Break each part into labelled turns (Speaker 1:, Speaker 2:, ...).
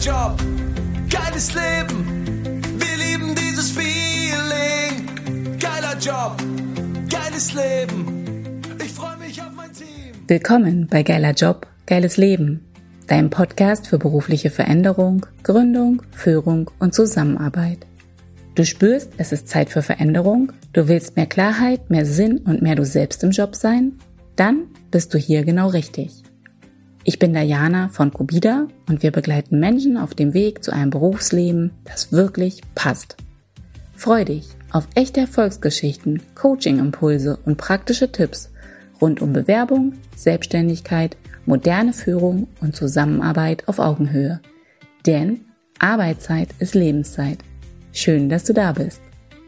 Speaker 1: Job, geiles Leben, wir lieben dieses Feeling. Geiler Job, geiles Leben, ich freue mich auf mein Team.
Speaker 2: Willkommen bei Geiler Job, geiles Leben, deinem Podcast für berufliche Veränderung, Gründung, Führung und Zusammenarbeit. Du spürst, es ist Zeit für Veränderung, du willst mehr Klarheit, mehr Sinn und mehr du selbst im Job sein? Dann bist du hier genau richtig. Ich bin Diana von Cubida und wir begleiten Menschen auf dem Weg zu einem Berufsleben, das wirklich passt. Freu dich auf echte Erfolgsgeschichten, Coaching-Impulse und praktische Tipps rund um Bewerbung, Selbstständigkeit, moderne Führung und Zusammenarbeit auf Augenhöhe. Denn Arbeitszeit ist Lebenszeit. Schön, dass du da bist.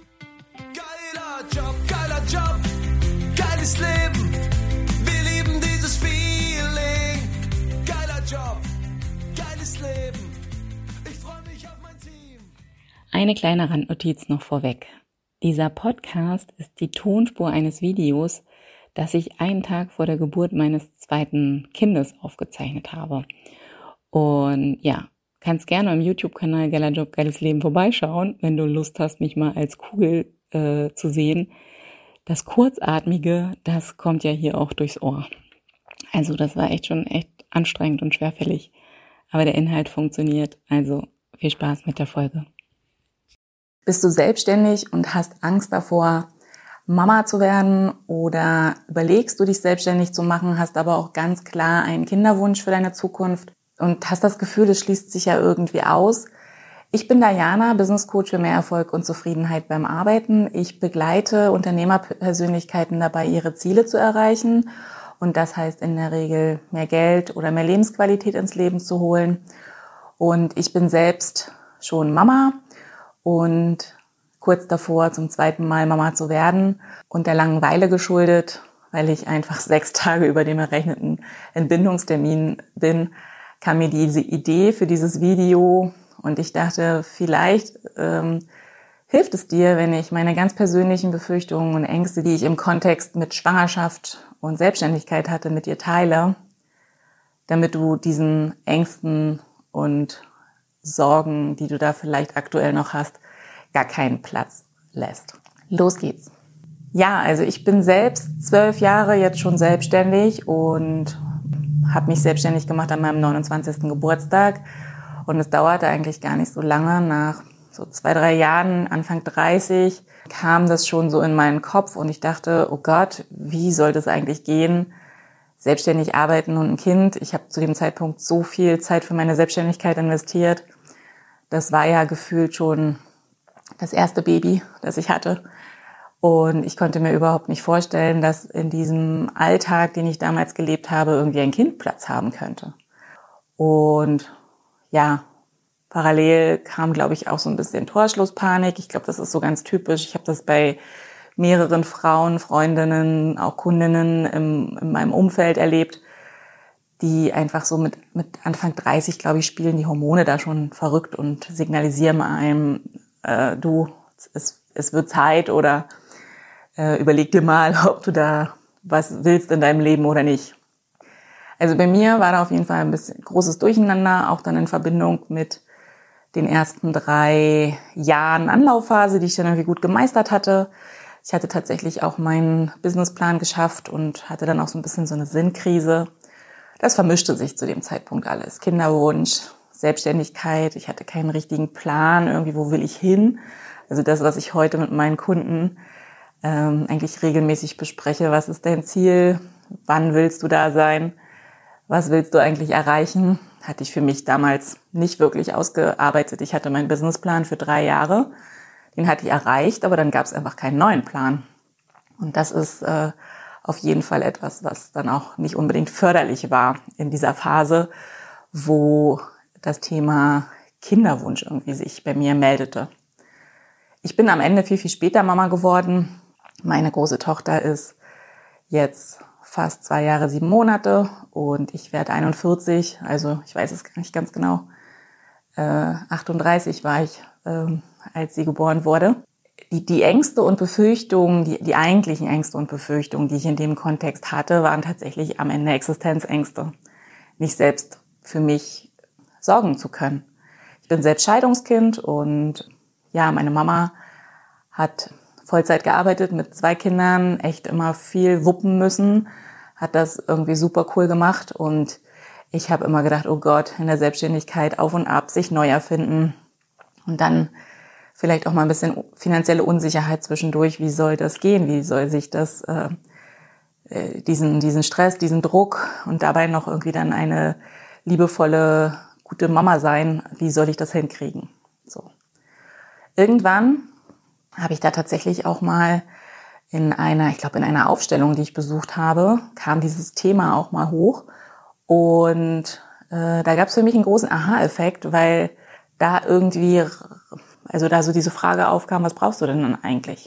Speaker 1: Geiler Job, geiles Leben. Wir lieben dieses Feeling. Geiler Job, geiles Leben. Ich freue mich auf mein Team.
Speaker 2: Eine kleine Randnotiz noch vorweg. Dieser Podcast ist die Tonspur eines Videos, das ich einen Tag vor der Geburt meines zweiten Kindes aufgezeichnet habe. Und ja, kannst gerne im YouTube-Kanal Geiler Job, geiles Leben vorbeischauen, wenn du Lust hast, mich mal als Kugel zu sehen. Das Kurzatmige, das kommt ja hier auch durchs Ohr. Also das war echt anstrengend und schwerfällig. Aber der Inhalt funktioniert, also viel Spaß mit der Folge. Bist du selbstständig und hast Angst davor, Mama zu werden, oder überlegst du dich selbstständig zu machen, hast aber auch ganz klar einen Kinderwunsch für deine Zukunft und hast das Gefühl, es schließt sich ja irgendwie aus? Ich bin Diana, Business Coach für mehr Erfolg und Zufriedenheit beim Arbeiten. Ich begleite Unternehmerpersönlichkeiten dabei, ihre Ziele zu erreichen. Und das heißt in der Regel mehr Geld oder mehr Lebensqualität ins Leben zu holen. Und ich bin selbst schon Mama und kurz davor, zum zweiten Mal Mama zu werden, und der Langeweile geschuldet, weil ich einfach 6 Tage über dem errechneten Entbindungstermin bin, kam mir diese Idee für dieses Video und ich dachte, vielleicht hilft es dir, wenn ich meine ganz persönlichen Befürchtungen und Ängste, die ich im Kontext mit Schwangerschaft und Selbstständigkeit hatte, mit dir teile, damit du diesen Ängsten und Sorgen, die du da vielleicht aktuell noch hast, gar keinen Platz lässt. Los geht's. Ja, also ich bin selbst 12 Jahre jetzt schon selbstständig und habe mich selbstständig gemacht an meinem 29. Geburtstag. Und es dauerte eigentlich gar nicht so lange. Nach so 2-3 Jahren, Anfang 30, kam das schon so in meinen Kopf und ich dachte, oh Gott, wie soll das eigentlich gehen? Selbstständig arbeiten und ein Kind. Ich habe zu dem Zeitpunkt so viel Zeit für meine Selbstständigkeit investiert. Das war ja gefühlt schon das erste Baby, das ich hatte. Und ich konnte mir überhaupt nicht vorstellen, dass in diesem Alltag, den ich damals gelebt habe, irgendwie ein Kind Platz haben könnte. Und ja, parallel kam, glaube ich, auch so ein bisschen Torschlusspanik. Ich glaube, das ist so ganz typisch. Ich habe das bei mehreren Frauen, Freundinnen, auch Kundinnen in meinem Umfeld erlebt, die einfach so mit Anfang 30, glaube ich, spielen die Hormone da schon verrückt und signalisieren einem, es wird Zeit, oder überleg dir mal, ob du da was willst in deinem Leben oder nicht. Also bei mir war da auf jeden Fall ein bisschen großes Durcheinander, auch dann in Verbindung mit den ersten 3 Jahren Anlaufphase, die ich dann irgendwie gut gemeistert hatte. Ich hatte tatsächlich auch meinen Businessplan geschafft und hatte dann auch so ein bisschen so eine Sinnkrise. Das vermischte sich zu dem Zeitpunkt alles. Kinderwunsch, Selbstständigkeit, ich hatte keinen richtigen Plan, irgendwie, wo will ich hin? Also das, was ich heute mit meinen Kunden eigentlich regelmäßig bespreche. Was ist dein Ziel? Wann willst du da sein? Was willst du eigentlich erreichen? Hatte ich für mich damals nicht wirklich ausgearbeitet. Ich hatte meinen Businessplan für 3 Jahre. Den hatte ich erreicht, aber dann gab es einfach keinen neuen Plan. Und das ist auf jeden Fall etwas, was dann auch nicht unbedingt förderlich war in dieser Phase, wo das Thema Kinderwunsch irgendwie sich bei mir meldete. Ich bin am Ende viel, viel später Mama geworden. Meine große Tochter ist jetzt fast 2 Jahre, 7 Monate und ich werde 41, also ich weiß es gar nicht ganz genau. 38 war ich, als sie geboren wurde. Die Ängste und Befürchtungen, die eigentlichen Ängste und Befürchtungen, die ich in dem Kontext hatte, waren tatsächlich am Ende Existenzängste. Nicht selbst für mich sorgen zu können. Ich bin selbst Scheidungskind und ja, meine Mama hat Vollzeit gearbeitet mit 2 Kindern, echt immer viel wuppen müssen, hat das irgendwie super cool gemacht und ich habe immer gedacht, oh Gott, in der Selbstständigkeit auf und ab, sich neu erfinden und dann vielleicht auch mal ein bisschen finanzielle Unsicherheit zwischendurch. Wie soll das gehen? Wie soll sich das, diesen Stress, diesen Druck und dabei noch irgendwie dann eine liebevolle, gute Mama sein? Wie soll ich das hinkriegen? So. Irgendwann habe ich da tatsächlich auch mal in einer Aufstellung, die ich besucht habe, kam dieses Thema auch mal hoch. Und da gab es für mich einen großen Aha-Effekt, weil da irgendwie, also da so diese Frage aufkam, was brauchst du denn dann eigentlich?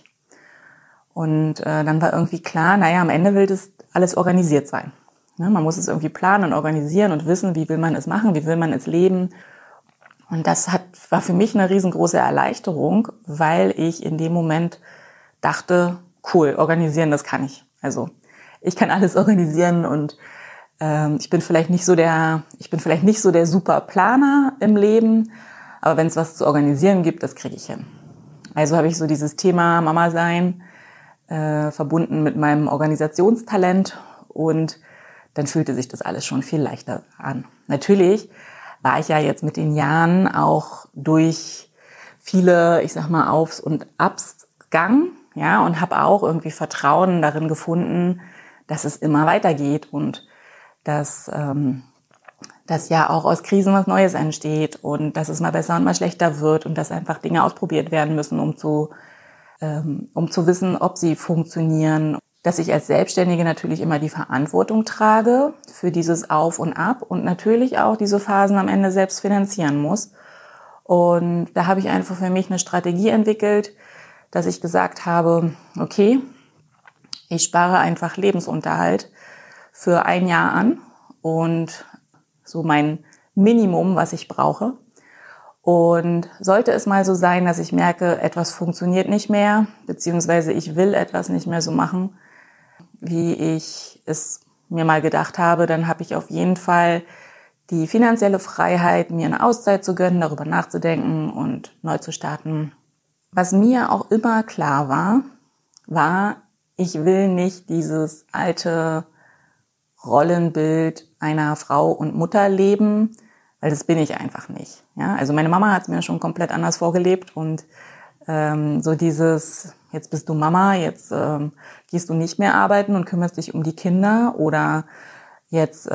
Speaker 2: Und dann war irgendwie klar, am Ende will das alles organisiert sein. Ne? Man muss es irgendwie planen und organisieren und wissen, wie will man es machen, wie will man es leben. Und das war für mich eine riesengroße Erleichterung, weil ich in dem Moment dachte, cool, organisieren, das kann ich. Also ich kann alles organisieren und ich bin vielleicht nicht so der super Planer im Leben, aber wenn es was zu organisieren gibt, das kriege ich hin. Also habe ich so dieses Thema Mama sein verbunden mit meinem Organisationstalent und dann fühlte sich das alles schon viel leichter an. Natürlich war ich ja jetzt mit den Jahren auch durch viele, Aufs und Abs gegangen, ja, und habe auch irgendwie Vertrauen darin gefunden, dass es immer weitergeht und dass ja auch aus Krisen was Neues entsteht und dass es mal besser und mal schlechter wird und dass einfach Dinge ausprobiert werden müssen, um zu wissen, ob sie funktionieren. Dass ich als Selbstständige natürlich immer die Verantwortung trage für dieses Auf und Ab und natürlich auch diese Phasen am Ende selbst finanzieren muss. Und da habe ich einfach für mich eine Strategie entwickelt, dass ich gesagt habe, okay, ich spare einfach Lebensunterhalt für 1 Jahr an und so mein Minimum, was ich brauche. Und sollte es mal so sein, dass ich merke, etwas funktioniert nicht mehr, beziehungsweise ich will etwas nicht mehr so machen, wie ich es mir mal gedacht habe, dann habe ich auf jeden Fall die finanzielle Freiheit, mir eine Auszeit zu gönnen, darüber nachzudenken und neu zu starten. Was mir auch immer klar war, ich will nicht dieses alte Rollenbild einer Frau und Mutter leben, weil das bin ich einfach nicht. Ja, also meine Mama hat es mir schon komplett anders vorgelebt und so dieses, jetzt bist du Mama, jetzt gehst du nicht mehr arbeiten und kümmerst dich um die Kinder oder jetzt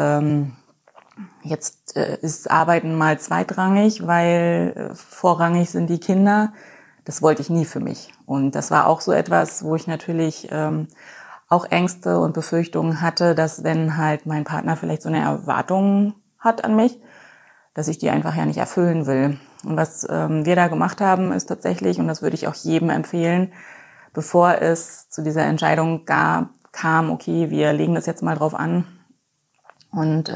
Speaker 2: ist Arbeiten mal zweitrangig, weil vorrangig sind die Kinder. Das wollte ich nie für mich. Und das war auch so etwas, wo ich natürlich auch Ängste und Befürchtungen hatte, dass wenn halt mein Partner vielleicht so eine Erwartung hat an mich, dass ich die einfach ja nicht erfüllen will. Und was wir da gemacht haben, ist tatsächlich, und das würde ich auch jedem empfehlen, bevor es zu dieser Entscheidung kam, okay, wir legen das jetzt mal drauf an und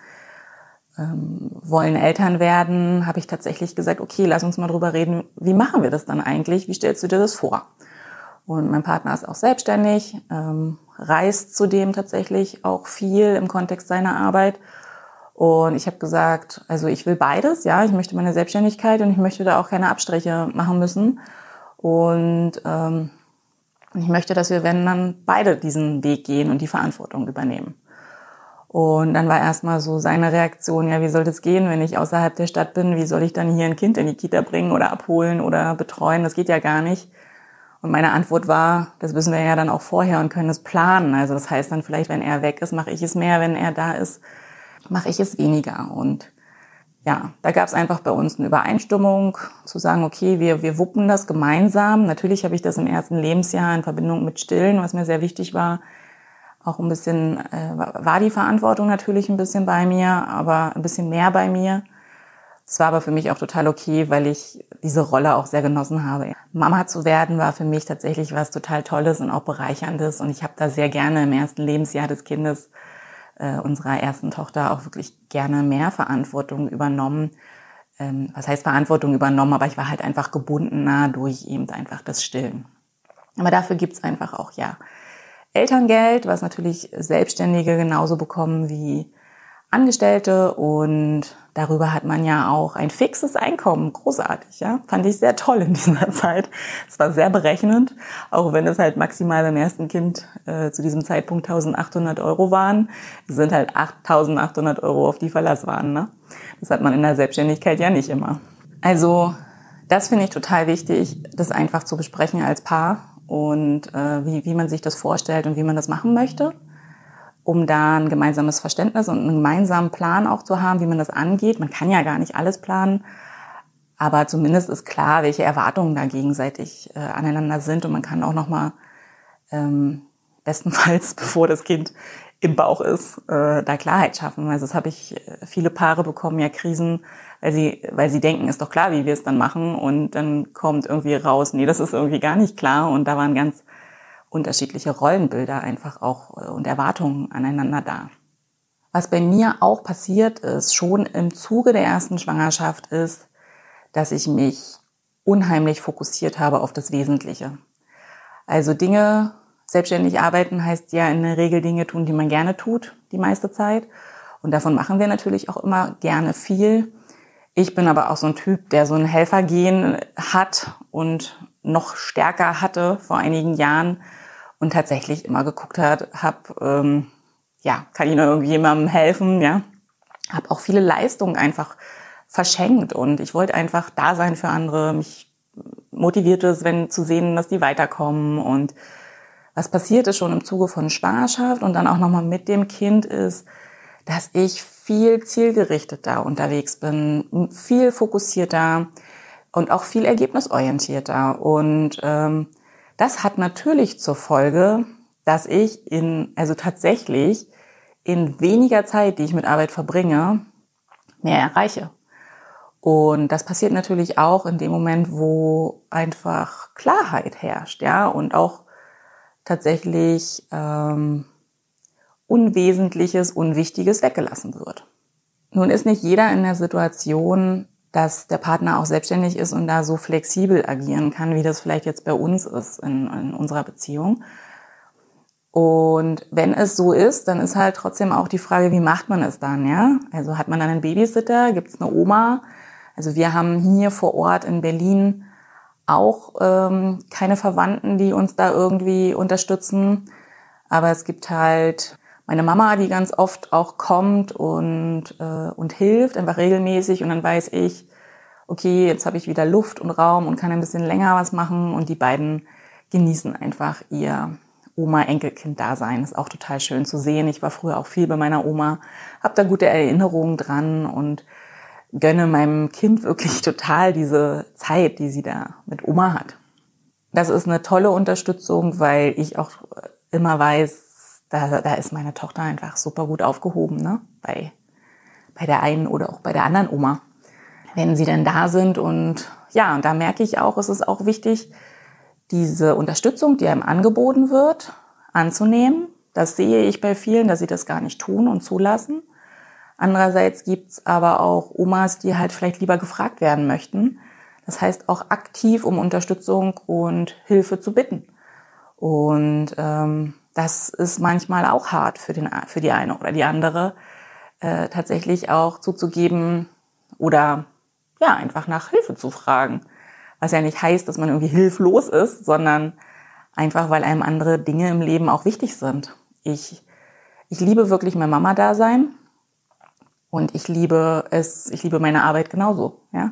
Speaker 2: wollen Eltern werden, habe ich tatsächlich gesagt, okay, lass uns mal drüber reden, wie machen wir das dann eigentlich, wie stellst du dir das vor? Und mein Partner ist auch selbstständig, reist zudem tatsächlich auch viel im Kontext seiner Arbeit. Und ich habe gesagt, also ich will beides, ja, ich möchte meine Selbstständigkeit und ich möchte da auch keine Abstriche machen müssen. Und ich möchte, dass wir, wenn dann beide diesen Weg gehen und die Verantwortung übernehmen. Und dann war erstmal so seine Reaktion, ja, wie soll das gehen, wenn ich außerhalb der Stadt bin? Wie soll ich dann hier ein Kind in die Kita bringen oder abholen oder betreuen? Das geht ja gar nicht. Und meine Antwort war, das wissen wir ja dann auch vorher und können es planen. Also das heißt dann vielleicht, wenn er weg ist, mache ich es mehr, wenn er da ist, mache ich es weniger. Und ja, da gab es einfach bei uns eine Übereinstimmung, zu sagen, okay, wir wuppen das gemeinsam. Natürlich habe ich das im ersten Lebensjahr in Verbindung mit Stillen, was mir sehr wichtig war, auch ein bisschen, war die Verantwortung natürlich ein bisschen bei mir, aber ein bisschen mehr bei mir. Es war aber für mich auch total okay, weil ich diese Rolle auch sehr genossen habe. Mama zu werden war für mich tatsächlich was total Tolles und auch Bereicherndes. Und ich habe da sehr gerne im ersten Lebensjahr des Kindes unserer ersten Tochter auch wirklich gerne mehr Verantwortung übernommen. Was heißt Verantwortung übernommen? Aber ich war halt einfach gebundener durch eben einfach das Stillen. Aber dafür gibt's einfach auch, ja, Elterngeld, was natürlich Selbstständige genauso bekommen wie Angestellte und darüber hat man ja auch ein fixes Einkommen. Großartig, ja. Fand ich sehr toll in dieser Zeit. Es war sehr berechnend, auch wenn es halt maximal beim ersten Kind zu diesem Zeitpunkt 1.800 € waren. Es sind halt 8.800 € auf die Verlass waren, ne? Das hat man in der Selbstständigkeit ja nicht immer. Also das finde ich total wichtig, das einfach zu besprechen als Paar und wie man sich das vorstellt und wie man das machen möchte, um da ein gemeinsames Verständnis und einen gemeinsamen Plan auch zu haben, wie man das angeht. Man kann ja gar nicht alles planen, aber zumindest ist klar, welche Erwartungen da gegenseitig aneinander sind und man kann auch nochmal bestenfalls, bevor das Kind im Bauch ist, da Klarheit schaffen. Also das habe ich, viele Paare bekommen ja Krisen, weil sie denken, ist doch klar, wie wir es dann machen und dann kommt irgendwie raus, nee, das ist irgendwie gar nicht klar und da waren ganz unterschiedliche Rollenbilder einfach auch und Erwartungen aneinander da. Was bei mir auch passiert ist, schon im Zuge der ersten Schwangerschaft, ist, dass ich mich unheimlich fokussiert habe auf das Wesentliche. Also selbstständig arbeiten heißt ja in der Regel Dinge tun, die man gerne tut, die meiste Zeit. Und davon machen wir natürlich auch immer gerne viel. Ich bin aber auch so ein Typ, der so ein Helfergehen hat und noch stärker hatte vor einigen Jahren und tatsächlich immer geguckt habe, kann ich noch irgendjemandem helfen, ja. Habe auch viele Leistungen einfach verschenkt und ich wollte einfach da sein für andere. Mich motiviert es, zu sehen, dass die weiterkommen. Und was passiert ist schon im Zuge von Schwangerschaft und dann auch nochmal mit dem Kind ist, dass ich viel zielgerichteter unterwegs bin, viel fokussierter und auch viel ergebnisorientierter. Und das hat natürlich zur Folge, dass ich tatsächlich in weniger Zeit, die ich mit Arbeit verbringe, mehr erreiche. Und das passiert natürlich auch in dem Moment, wo einfach Klarheit herrscht, ja, und auch tatsächlich Unwesentliches, Unwichtiges weggelassen wird. Nun ist nicht jeder in der Situation, dass der Partner auch selbstständig ist und da so flexibel agieren kann, wie das vielleicht jetzt bei uns ist in unserer Beziehung. Und wenn es so ist, dann ist halt trotzdem auch die Frage, wie macht man es dann, ja? Also hat man dann einen Babysitter, gibt es eine Oma? Also wir haben hier vor Ort in Berlin auch keine Verwandten, die uns da irgendwie unterstützen. Aber es gibt halt meine Mama, die ganz oft auch kommt und hilft, einfach regelmäßig. Und dann weiß ich, okay, jetzt habe ich wieder Luft und Raum und kann ein bisschen länger was machen. Und die beiden genießen einfach ihr Oma-Enkelkind-Dasein. Ist auch total schön zu sehen. Ich war früher auch viel bei meiner Oma, habe da gute Erinnerungen dran und gönne meinem Kind wirklich total diese Zeit, die sie da mit Oma hat. Das ist eine tolle Unterstützung, weil ich auch immer weiß, da ist meine Tochter einfach super gut aufgehoben, ne? Bei der einen oder auch bei der anderen Oma, wenn sie denn da sind. Und ja, und da merke ich auch, es ist auch wichtig, diese Unterstützung, die einem angeboten wird, anzunehmen. Das sehe ich bei vielen, dass sie das gar nicht tun und zulassen. Andererseits gibt's aber auch Omas, die halt vielleicht lieber gefragt werden möchten. Das heißt auch aktiv um Unterstützung und Hilfe zu bitten. Und das ist manchmal auch hart für die eine oder die andere, tatsächlich auch zuzugeben oder ja einfach nach Hilfe zu fragen. Was ja nicht heißt, dass man irgendwie hilflos ist, sondern einfach, weil einem andere Dinge im Leben auch wichtig sind. Ich liebe wirklich mein Mama-Dasein und ich liebe meine Arbeit genauso. Ja?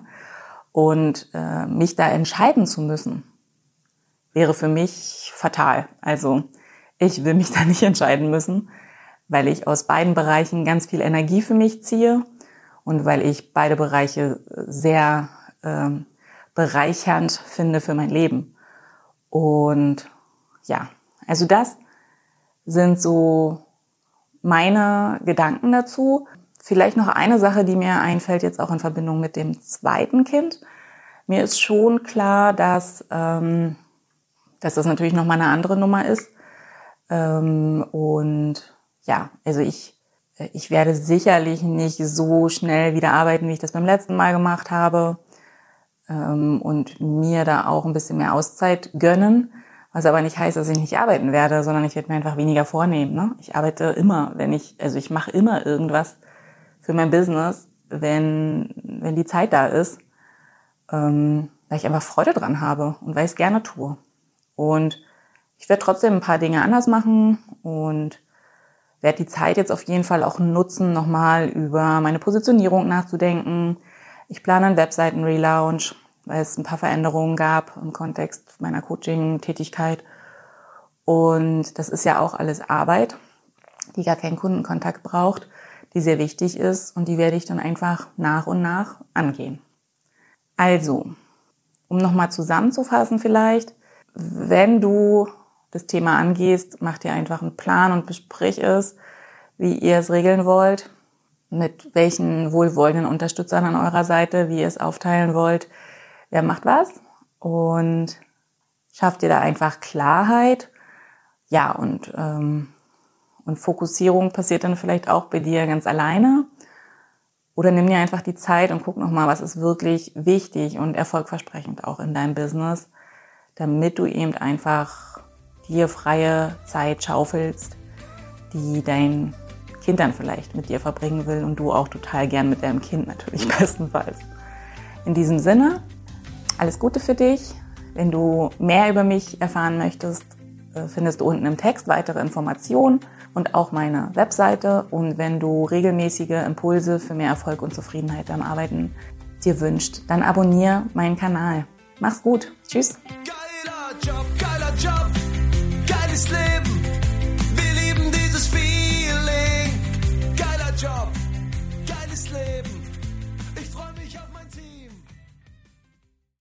Speaker 2: Und mich da entscheiden zu müssen, wäre für mich fatal. Also ich will mich da nicht entscheiden müssen, weil ich aus beiden Bereichen ganz viel Energie für mich ziehe und weil ich beide Bereiche sehr bereichernd finde für mein Leben. Und ja, also das sind so meine Gedanken dazu. Vielleicht noch eine Sache, die mir einfällt, jetzt auch in Verbindung mit dem zweiten Kind. Mir ist schon klar, dass das natürlich nochmal eine andere Nummer ist. Und ja, also ich werde sicherlich nicht so schnell wieder arbeiten, wie ich das beim letzten Mal gemacht habe. Und mir da auch ein bisschen mehr Auszeit gönnen, was aber nicht heißt, dass ich nicht arbeiten werde, sondern ich werde mir einfach weniger vornehmen. Ne? Ich arbeite immer, ich mache immer irgendwas, für mein Business, wenn die Zeit da ist, weil ich einfach Freude dran habe und weil ich es gerne tue. Und ich werde trotzdem ein paar Dinge anders machen und werde die Zeit jetzt auf jeden Fall auch nutzen, nochmal über meine Positionierung nachzudenken. Ich plane einen Webseiten-Relaunch, weil es ein paar Veränderungen gab im Kontext meiner Coaching-Tätigkeit. Und das ist ja auch alles Arbeit, die gar keinen Kundenkontakt braucht, die sehr wichtig ist und die werde ich dann einfach nach und nach angehen. Also, um nochmal zusammenzufassen vielleicht, wenn du das Thema angehst, mach dir einfach einen Plan und besprich es, wie ihr es regeln wollt, mit welchen wohlwollenden Unterstützern an eurer Seite, wie ihr es aufteilen wollt, wer macht was und schafft ihr da einfach Klarheit. Ja, und Fokussierung passiert dann vielleicht auch bei dir ganz alleine. Oder nimm dir einfach die Zeit und guck nochmal, was ist wirklich wichtig und erfolgversprechend auch in deinem Business, damit du eben einfach dir freie Zeit schaufelst, die dein Kind dann vielleicht mit dir verbringen will und du auch total gern mit deinem Kind natürlich bestenfalls. In diesem Sinne, alles Gute für dich. Wenn du mehr über mich erfahren möchtest, findest du unten im Text weitere Informationen und auch meine Webseite. Und wenn du regelmäßige Impulse für mehr Erfolg und Zufriedenheit beim Arbeiten dir wünscht, dann abonniere meinen Kanal. Mach's gut. Tschüss.
Speaker 1: Geiler Job, geiles Leben.